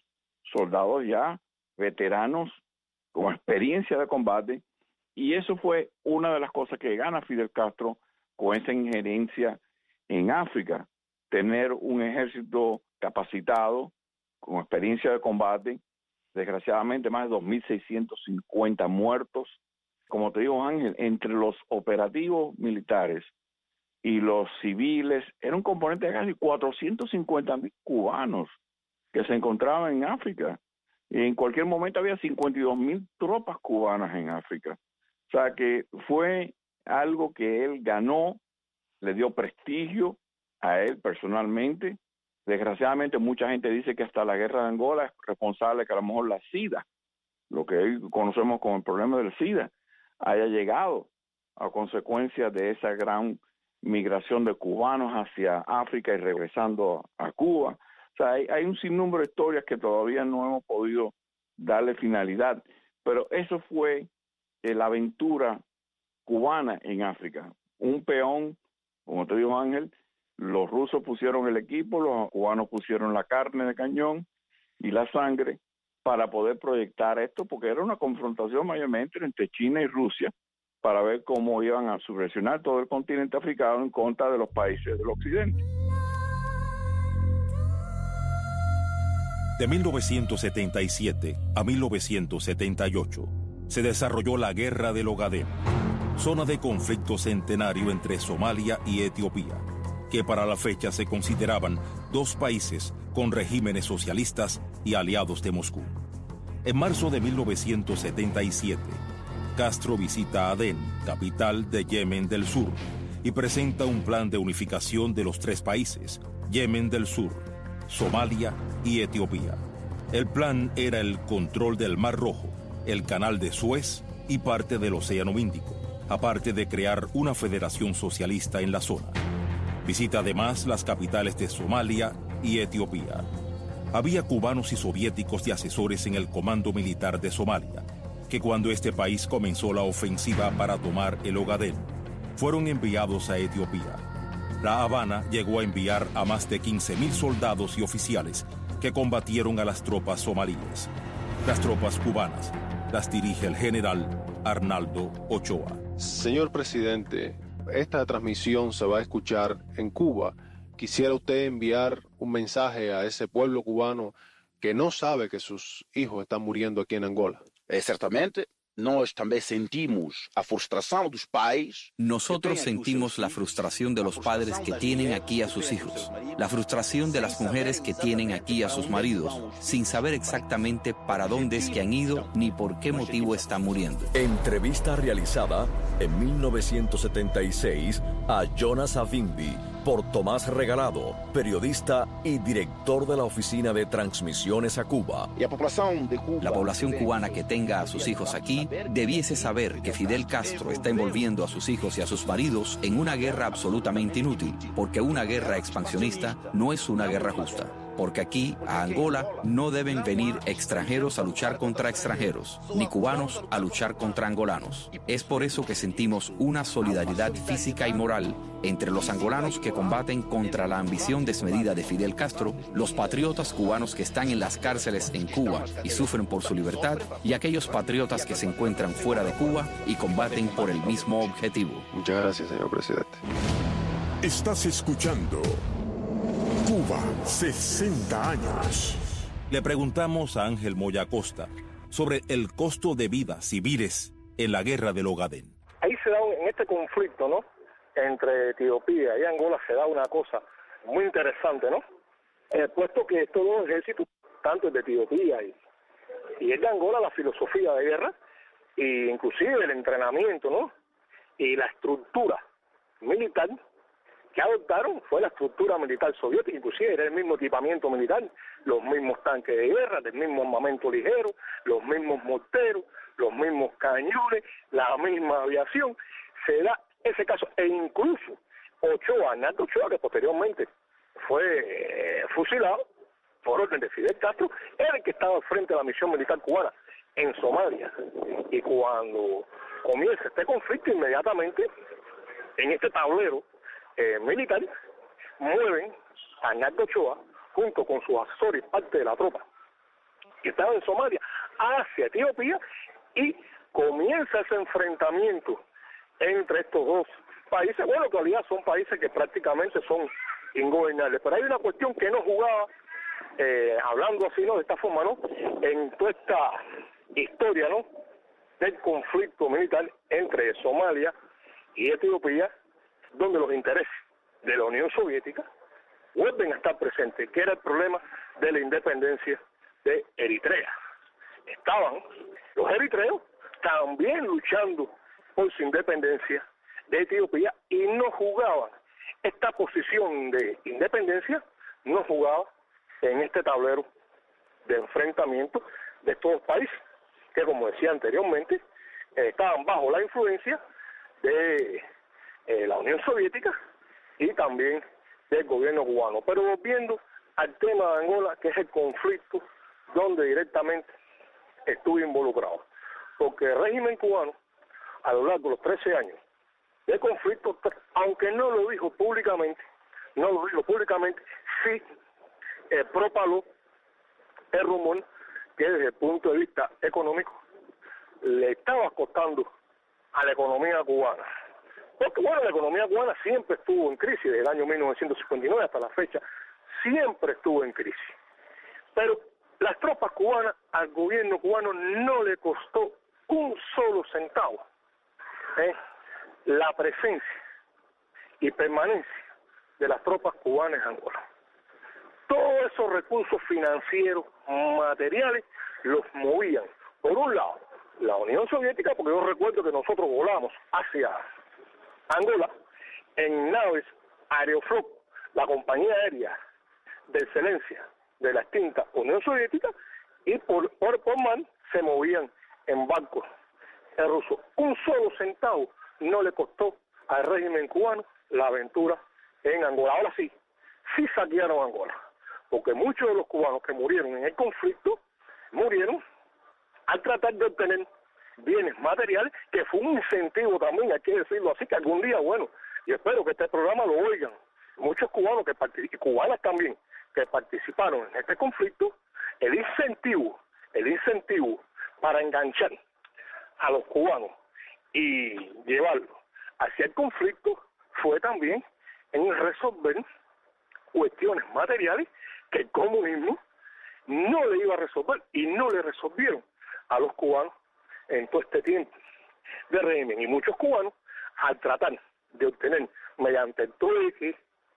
D: soldados ya veteranos con experiencia de combate, y eso fue una de las cosas que gana Fidel Castro con esa injerencia en África, tener un ejército capacitado, con experiencia de combate, desgraciadamente más de dos mil seiscientos cincuenta muertos. Como te digo, Ángel, entre los operativos militares y los civiles, era un componente de casi cuatrocientos cincuenta mil cubanos que se encontraban en África. Y en cualquier momento había cincuenta y dos mil tropas cubanas en África. O sea que fue algo que él ganó, le dio prestigio a él personalmente. Desgraciadamente mucha gente dice que hasta la guerra de Angola es responsable que a lo mejor la SIDA, lo que hoy conocemos como el problema del SIDA, haya llegado a consecuencia de esa gran migración de cubanos hacia África y regresando a Cuba. O sea, hay, hay un sinnúmero de historias que todavía no hemos podido darle finalidad, pero eso fue eh, la aventura cubana en África. Un peón, como te dijo Ángel, los rusos pusieron el equipo, los cubanos pusieron la carne de cañón y la sangre para poder proyectar esto, porque era una confrontación mayormente entre China y Rusia para ver cómo iban a subversionar todo el continente africano en contra de los países del occidente.
B: De mil novecientos setenta y siete a mil novecientos setenta y ocho se desarrolló la Guerra del Ogadén, zona de conflicto centenario entre Somalia y Etiopía, que para la fecha se consideraban dos países con regímenes socialistas y aliados de Moscú. En marzo de mil novecientos setenta y siete, Castro visita Adén, capital de Yemen del Sur, y presenta un plan de unificación de los tres países, Yemen del Sur, Somalia y Etiopía. El plan era el control del Mar Rojo, el Canal de Suez y parte del Océano Índico, aparte de crear una federación socialista en la zona. Visita además las capitales de Somalia y Etiopía. Había cubanos y soviéticos de asesores en el Comando Militar de Somalia, que cuando este país comenzó la ofensiva para tomar el Ogadén, fueron enviados a Etiopía. La Habana llegó a enviar a más de quince mil soldados y oficiales que combatieron a las tropas somalíes. Las tropas cubanas las dirige el general Arnaldo Ochoa.
I: Señor presidente, esta transmisión se va a escuchar en Cuba. ¿Quisiera usted enviar un mensaje a ese pueblo cubano que no sabe que sus hijos están muriendo aquí en Angola?
J: É, certamente, nós também sentimos a frustração dos pais.
K: Nosotros sentimos la frustración de los padres que tienen aquí a sus hijos, la frustración de las mujeres que tienen aquí a sus maridos, sin saber exactamente para dónde es que han ido ni por qué motivo están muriendo.
F: Entrevista realizada en mil novecientos setenta y seis a Jonas Savimbi por Tomás Regalado, periodista y director de la Oficina de Transmisiones a Cuba.
K: La población cubana que tenga a sus hijos aquí debiese saber que Fidel Castro está envolviendo a sus hijos y a sus maridos en una guerra absolutamente inútil, porque una guerra expansionista no es una guerra justa. Porque aquí, a Angola, no deben venir extranjeros a luchar contra extranjeros, ni cubanos a luchar contra angolanos. Es por eso que sentimos una solidaridad física y moral entre los angolanos que combaten contra la ambición desmedida de Fidel Castro, los patriotas cubanos que están en las cárceles en Cuba y sufren por su libertad, y aquellos patriotas que se encuentran fuera de Cuba y combaten por el mismo objetivo.
I: Muchas gracias, señor presidente.
A: Estás escuchando Cuba, sesenta años.
B: Le preguntamos a Ángel Moya Acosta sobre el costo de vidas civiles en la Guerra del Ogadén.
G: Ahí se da, un, en este conflicto, ¿no?, entre Etiopía y Angola se da una cosa muy interesante, ¿no? Eh, puesto que estos dos ejércitos, tanto el de Etiopía y, y el de Angola, la filosofía de guerra, e inclusive el entrenamiento, ¿no?, y la estructura militar que adoptaron fue la estructura militar soviética, inclusive era el mismo equipamiento militar, los mismos tanques de guerra, del mismo armamento ligero, los mismos morteros, los mismos cañones, la misma aviación. Se da ese caso, e incluso Ochoa, Arnaldo Ochoa, que posteriormente fue eh, fusilado por orden de Fidel Castro, era el que estaba al frente de la misión militar cubana en Somalia. Y cuando comienza este conflicto, inmediatamente en este tablero Eh, militar, mueven a Arnaldo Ochoa junto con sus asesores, parte de la tropa, que estaba en Somalia, hacia Etiopía, y comienza ese enfrentamiento entre estos dos países. Bueno, en realidad son países que prácticamente son ingobernables, pero hay una cuestión que no jugaba, eh, hablando así, ¿no?, de esta forma, ¿no?, en toda esta historia, ¿no?, del conflicto militar entre Somalia y Etiopía, donde los intereses de la Unión Soviética vuelven a estar presentes, que era el problema de la independencia de Eritrea. Estaban los eritreos también luchando por su independencia de Etiopía y no jugaban esta posición de independencia, no jugaba en este tablero de enfrentamiento de estos dos países, que como decía anteriormente, eh, estaban bajo la influencia de eh, la Unión Soviética y también del gobierno cubano. Pero volviendo al tema de Angola, que es el conflicto donde directamente estuve involucrado, porque el régimen cubano, a lo largo de los trece años de conflicto, aunque no lo dijo públicamente, no lo dijo públicamente, sí eh, propaló el rumor que desde el punto de vista económico le estaba costando a la economía cubana. Porque bueno, la economía cubana siempre estuvo en crisis, desde el año mil novecientos cincuenta y nueve hasta la fecha, siempre estuvo en crisis. Pero las tropas cubanas, al gobierno cubano no le costó un solo centavo ¿eh? la presencia y permanencia de las tropas cubanas en Angola. Todos esos recursos financieros, materiales, los movían, por un lado, la Unión Soviética, porque yo recuerdo que nosotros volamos hacia Angola en naves Aeroflot, la compañía aérea de excelencia de la extinta Unión Soviética, y por, por, por mar se movían en barcos rusos. Un solo centavo no le costó al régimen cubano la aventura en Angola. Ahora sí, sí saquearon Angola, porque muchos de los cubanos que murieron en el conflicto murieron al tratar de obtener bienes materiales, que fue un incentivo también, hay que decirlo así, que algún día, bueno, y espero que este programa lo oigan, muchos cubanos que participan, cubanas también, que participaron en este conflicto, el incentivo, el incentivo para enganchar a los cubanos y llevarlos hacia el conflicto fue también en resolver cuestiones materiales que el comunismo no le iba a resolver y no le resolvieron a los cubanos en todo este tiempo de régimen. Y muchos cubanos, al tratar de obtener mediante el trueque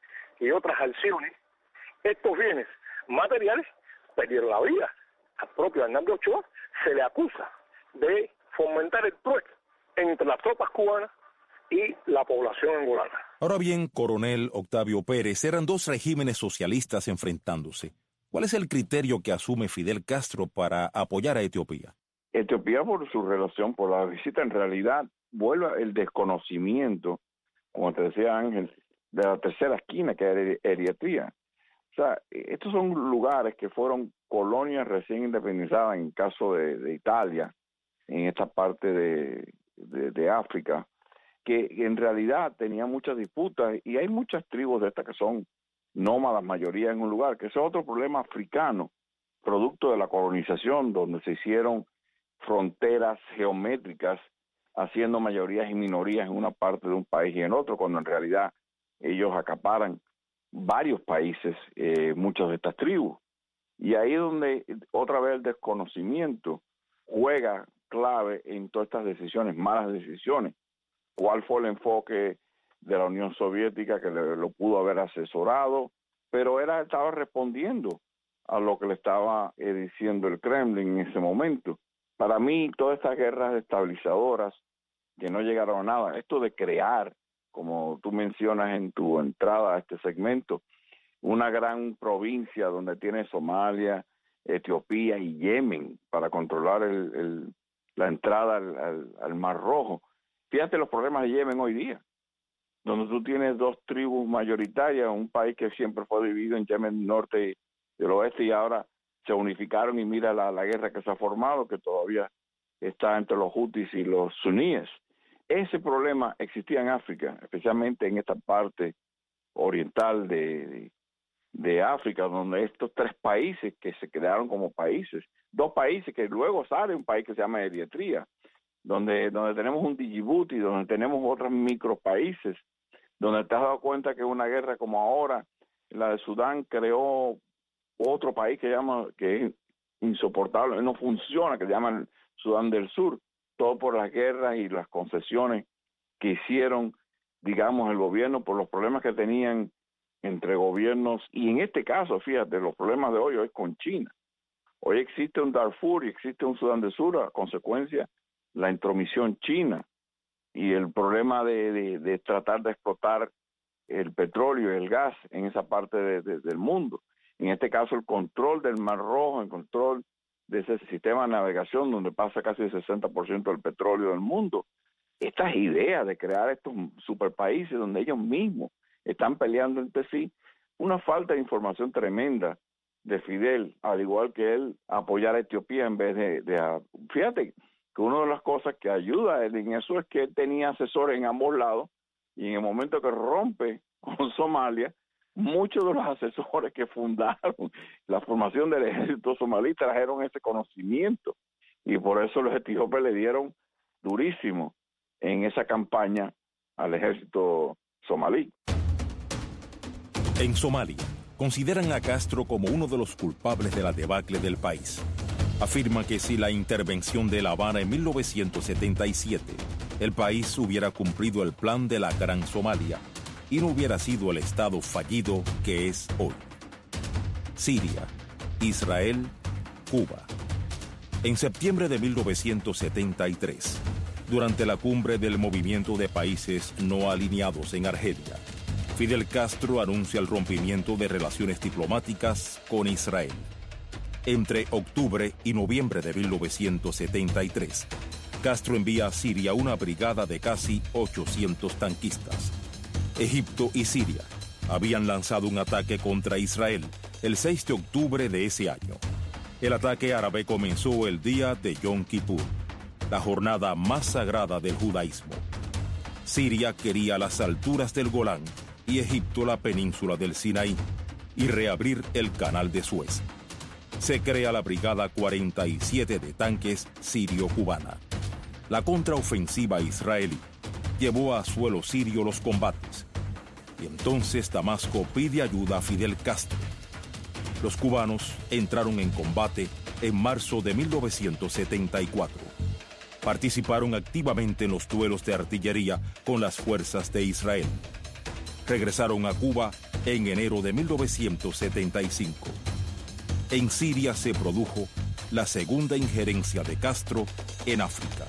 G: y otras acciones estos bienes materiales, perdieron la vida. Al propio Hernando Ochoa se le acusa de fomentar el trueque entre las tropas cubanas y la población angolana.
B: Ahora bien, coronel Octavio Pérez, eran dos regímenes socialistas enfrentándose. ¿Cuál es el criterio que asume Fidel Castro para apoyar a Etiopía?
D: Etiopía, por su relación, por la visita, en realidad vuelve el desconocimiento, como te decía Ángel, de la tercera esquina, que era Eritrea. O sea, estos son lugares que fueron colonias recién independizadas, en caso de, de Italia, en esta parte de, de, de África, que en realidad tenían muchas disputas, y hay muchas tribus de estas que son nómadas, mayoría en un lugar, que ese es otro problema africano, producto de la colonización, donde se hicieron fronteras geométricas, haciendo mayorías y minorías en una parte de un país y en otro, cuando en realidad ellos acaparan varios países, eh, muchas de estas tribus. Y ahí es donde otra vez el desconocimiento juega clave en todas estas decisiones, malas decisiones. ¿Cuál fue el enfoque de la Unión Soviética, que le, lo pudo haber asesorado? Pero era estaba respondiendo a lo que le estaba eh, diciendo el Kremlin en ese momento. Para mí, todas estas guerras estabilizadoras que no llegaron a nada, esto de crear, como tú mencionas en tu entrada a este segmento, una gran provincia donde tiene Somalia, Etiopía y Yemen para controlar el, el, la entrada al, al, al Mar Rojo. Fíjate los problemas de Yemen hoy día, donde tú tienes dos tribus mayoritarias, un país que siempre fue dividido en Yemen norte y el oeste, y ahora se unificaron, y mira la, la guerra que se ha formado, que todavía está entre los hutis y los suníes. Ese problema existía en África, especialmente en esta parte oriental de, de, de África, donde estos tres países que se crearon como países, dos países que luego sale un país que se llama Eritrea, donde, donde tenemos un Djibouti, donde tenemos otros micropaíses, donde te has dado cuenta que una guerra como ahora, la de Sudán, creó otro país que llama que es insoportable, no funciona, que se llama el Sudán del Sur, todo por las guerras y las concesiones que hicieron, digamos, el gobierno por los problemas que tenían entre gobiernos, y en este caso, fíjate, los problemas de hoy, hoy con China. Hoy existe un Darfur y existe un Sudán del Sur a consecuencia de la intromisión china y el problema de, de, de tratar de explotar el petróleo y el gas en esa parte de, de, del mundo. En este caso, el control del Mar Rojo, el control de ese sistema de navegación donde pasa casi el sesenta por ciento del petróleo del mundo. Estas ideas de crear estos superpaíses donde ellos mismos están peleando entre sí, una falta de información tremenda de Fidel, al igual que él apoyar a Etiopía en vez de, de... Fíjate que una de las cosas que ayuda a él en eso es que él tenía asesores en ambos lados, y en el momento que rompe con Somalia, muchos de los asesores que fundaron la formación del ejército somalí trajeron ese conocimiento, y por eso los etíopes le dieron durísimo en esa campaña al ejército somalí.
B: En Somalia, consideran a Castro como uno de los culpables de la debacle del país. Afirma que si la intervención de La Habana en mil novecientos setenta y siete, el país hubiera cumplido el plan de la Gran Somalia y no hubiera sido el Estado fallido que es hoy. Siria, Israel, Cuba. En septiembre de mil novecientos setenta y tres, durante la cumbre del Movimiento de Países No Alineados en Argelia, Fidel Castro anuncia el rompimiento de relaciones diplomáticas con Israel. Entre octubre y noviembre de mil novecientos setenta y tres, Castro envía a Siria una brigada de casi ochocientos tanquistas. Egipto y Siria habían lanzado un ataque contra Israel el seis de octubre de ese año. El ataque árabe comenzó el día de Yom Kippur, la jornada más sagrada del judaísmo. Siria quería las alturas del Golán y Egipto la península del Sinaí y reabrir el canal de Suez. Se crea la Brigada cuarenta y siete de tanques sirio-cubana. La contraofensiva israelí llevó a suelo sirio los combates. Y entonces Damasco pide ayuda a Fidel Castro. Los cubanos entraron en combate en marzo de mil novecientos setenta y cuatro. Participaron activamente en los duelos de artillería con las fuerzas de Israel. Regresaron a Cuba en enero de mil novecientos setenta y cinco. En Siria se produjo la segunda injerencia de Castro en África.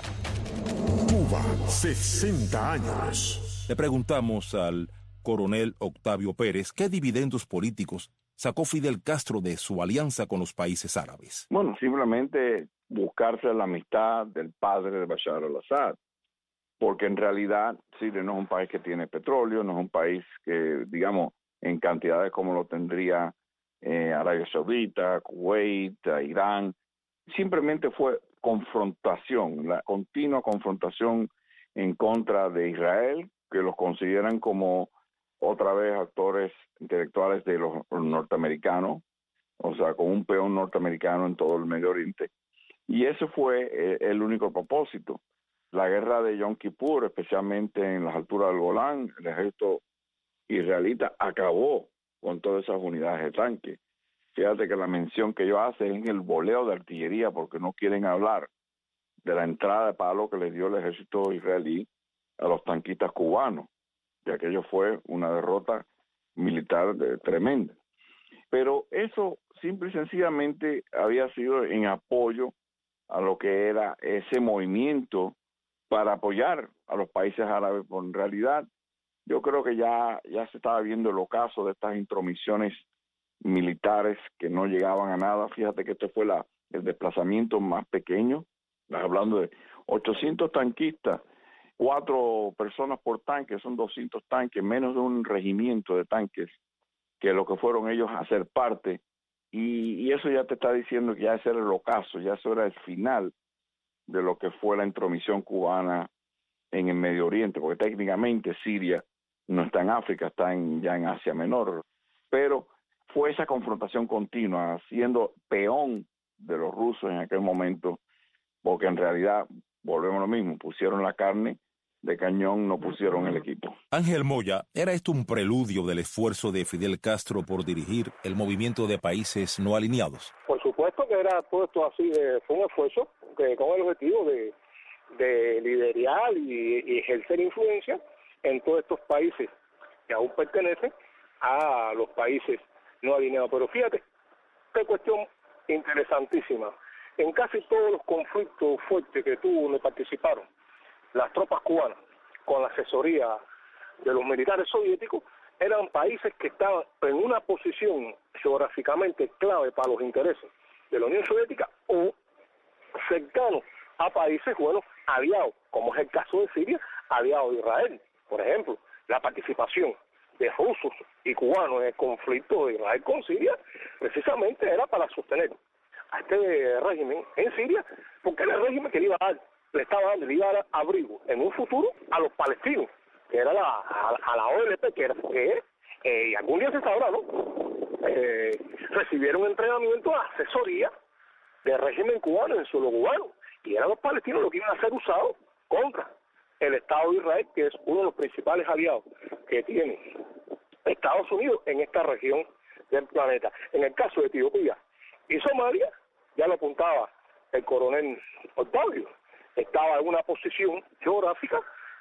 A: Cuba, sesenta años.
B: Le preguntamos al coronel Octavio Pérez qué dividendos políticos sacó Fidel Castro de su alianza con los países árabes.
D: Bueno, simplemente buscarse la amistad del padre de Bashar al-Assad, porque en realidad Siria no es un país que tiene petróleo, no es un país que, digamos, en cantidades como lo tendría eh, Arabia Saudita, Kuwait, Irán. Simplemente fue confrontación, la continua confrontación en contra de Israel, que los consideran como otra vez actores intelectuales de los norteamericanos, o sea, con un peón norteamericano en todo el Medio Oriente. Y ese fue eh, el único propósito. La guerra de Yom Kippur, especialmente en las alturas del Golán, el ejército israelita acabó con todas esas unidades de tanque. Fíjate que la mención que ellos hacen es en el voleo de artillería, porque no quieren hablar de la entrada de palo que les dio el ejército israelí a los tanquistas cubanos, y aquello fue una derrota militar de, tremenda. Pero eso simple y sencillamente había sido en apoyo a lo que era ese movimiento para apoyar a los países árabes. Por en realidad, yo creo que ya, ya se estaba viendo el ocaso de estas intromisiones militares que no llegaban a nada. Fíjate que este fue la, el desplazamiento más pequeño, hablando de ochocientos tanquistas, cuatro personas por tanque, son doscientos tanques, menos de un regimiento de tanques, que lo que fueron ellos a ser parte, y, y eso ya te está diciendo que ya ese era el ocaso, ya eso era el final de lo que fue la intromisión cubana en el Medio Oriente, porque técnicamente Siria no está en África, está en, ya en Asia Menor, pero fue esa confrontación continua, siendo peón de los rusos en aquel momento, porque en realidad, volvemos a lo mismo, pusieron la carne de cañón, no pusieron el equipo.
B: Ángel Moya, ¿era esto un preludio del esfuerzo de Fidel Castro por dirigir el movimiento de países no alineados?
G: Por supuesto que era todo esto así, de, fue un esfuerzo que, con el objetivo de, de liderar y, y ejercer influencia en todos estos países que aún pertenecen a los países no alineados. Pero fíjate, qué cuestión interesantísima. En casi todos los conflictos fuertes que tuvo, donde participaron las tropas cubanas, con la asesoría de los militares soviéticos, eran países que estaban en una posición geográficamente clave para los intereses de la Unión Soviética o cercanos a países, bueno, aliados, como es el caso de Siria, aliados de Israel. Por ejemplo, la participación de rusos y cubanos en el conflicto de Israel con Siria, precisamente era para sostener a este régimen en Siria, porque era el régimen que le iba a dar, le estaba dando, le iba a dar abrigo en un futuro a los palestinos, que era la, a, a la O L P, que era que eh, algún día se sabrá, ¿no? Eh, recibieron entrenamiento, asesoría del régimen cubano en suelo cubano, y eran los palestinos los que iban a ser usados contra el Estado de Israel, que es uno de los principales aliados que tiene Estados Unidos en esta región del planeta. En el caso de Etiopía y Somalia, ya lo apuntaba el coronel Octavio, estaba en una posición geográfica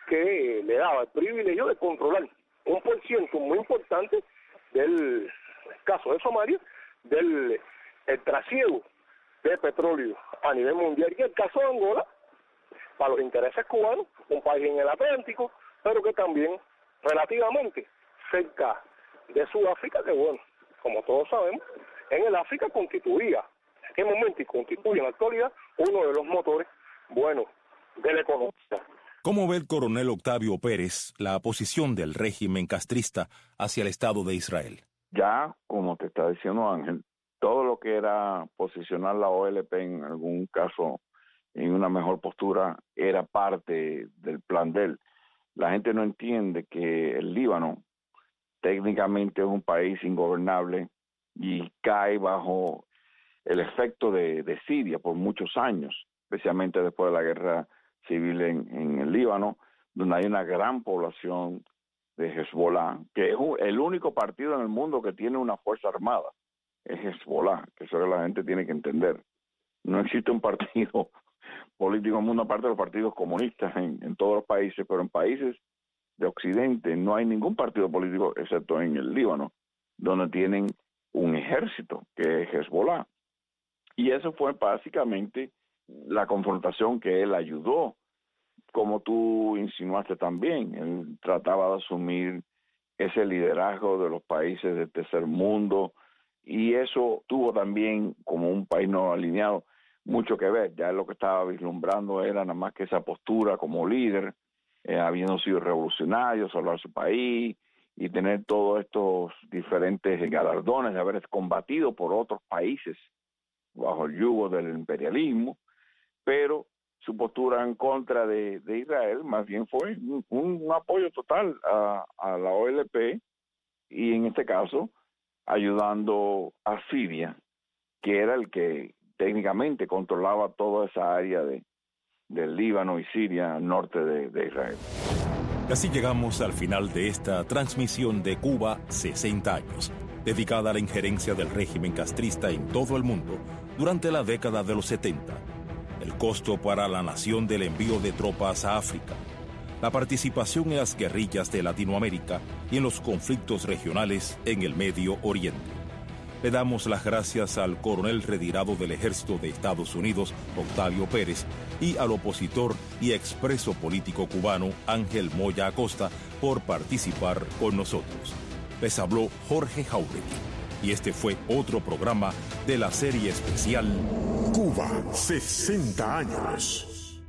G: que le daba el privilegio de controlar un por ciento muy importante del caso de Somalia, del el trasiego de petróleo a nivel mundial, y el caso de Angola, para los intereses cubanos, un país en el Atlántico, pero que también relativamente cerca de Sudáfrica, que bueno, como todos sabemos, en el África constituía, en aquel momento y constituye en la actualidad, uno de los motores, bueno, de la economía.
B: ¿Cómo ve el coronel Octavio Pérez la posición del régimen castrista hacia el Estado de Israel?
D: Ya, como te está diciendo Ángel, todo lo que era posicionar la O L P en algún caso en una mejor postura era parte del plan de él. La gente no entiende que el Líbano técnicamente es un país ingobernable y cae bajo el efecto de, de Siria por muchos años, especialmente después de la guerra civil en, en el Líbano, donde hay una gran población de Hezbollah, que es el único partido en el mundo que tiene una fuerza armada, es Hezbollah, que eso la gente tiene que entender. No existe un partido político en el mundo aparte de los partidos comunistas en, en todos los países, pero en países de Occidente no hay ningún partido político, excepto en el Líbano, donde tienen un ejército, que es Hezbollah. Y eso fue básicamente la confrontación que él ayudó, como tú insinuaste también. Él trataba de asumir ese liderazgo de los países del tercer mundo, y eso tuvo también, como un país no alineado, mucho que ver. Ya lo que estaba vislumbrando era nada más que esa postura como líder, eh, habiendo sido revolucionario, salvar su país y tener todos estos diferentes galardones de haber combatido por otros países bajo el yugo del imperialismo, pero su postura en contra de, de Israel más bien fue un, un apoyo total a, a la O L P, y en este caso ayudando a Siria, que era el que técnicamente controlaba toda esa área de, del Líbano y Siria, norte de, de Israel.
B: Así llegamos al final de esta transmisión de Cuba sesenta años, dedicada a la injerencia del régimen castrista en todo el mundo durante la década de los setenta, el costo para la nación del envío de tropas a África, la participación en las guerrillas de Latinoamérica y en los conflictos regionales en el Medio Oriente. Le damos las gracias al coronel retirado del Ejército de Estados Unidos, Octavio Pérez, y al opositor y expreso político cubano Ángel Moya Acosta por participar con nosotros. Les habló Jorge Jauregui, y este fue otro programa de la serie especial
A: Cuba, sesenta años.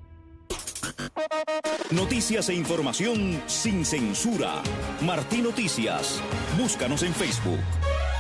L: Noticias e información sin censura. Martí Noticias. Búscanos en Facebook.